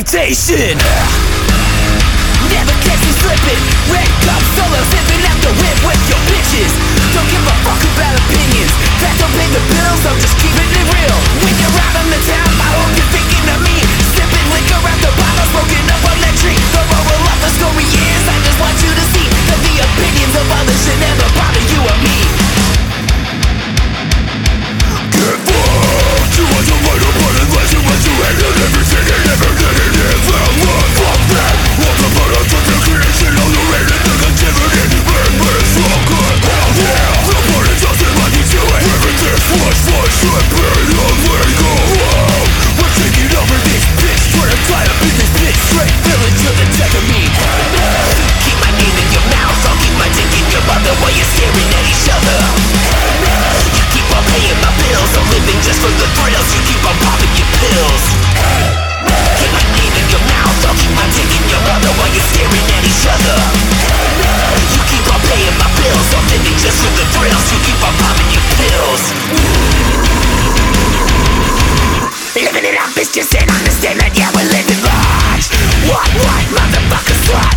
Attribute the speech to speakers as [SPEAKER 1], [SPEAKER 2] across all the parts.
[SPEAKER 1] reputation. Never catch me slipping. Red cup solo sipping out the whip with your bitches. Don't give a fuck about opinions. That don't pay the bills, I'm just keeping it real. When you're out on the town, I hope you're thinking of me. Sipping liquor out the bottle, smoking up on that tree. The moral of the story is, I just want you to see that the opinions of others should never bother you or me. Get fucked. You want to write about it unless you want to hate it. Everything and never getting it. Fuck that. Walk about it from the creation of the rated negativity. Endless, so good. Hell yeah. The party doesn't let you do it. Everything flush should be illegal. We're taking over this bitch. Trying to tie up in this bitch. Straight village to the death of me. Keep my name in your mouth. I'll keep my dick in your mother while you're staring at each other. You keep on paying my bills. I'm living just for the thrills. You keep on popping your pills. Keep my name in your mouth. I'll keep my dick in your mother while you're staring at each other. You keep on paying my bills. I'm living just for the thrills. You keep on popping your pills. Living it up is just an understatement. Yeah, we're living large. What, motherfucker slut?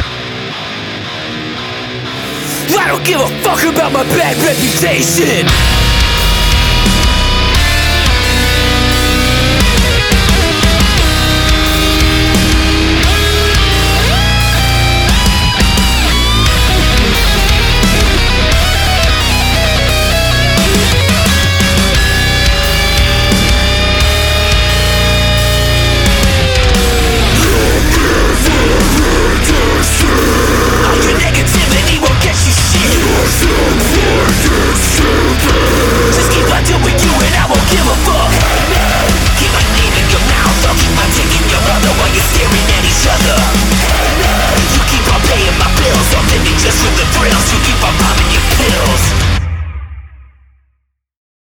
[SPEAKER 1] I don't give a fuck about my bad reputation.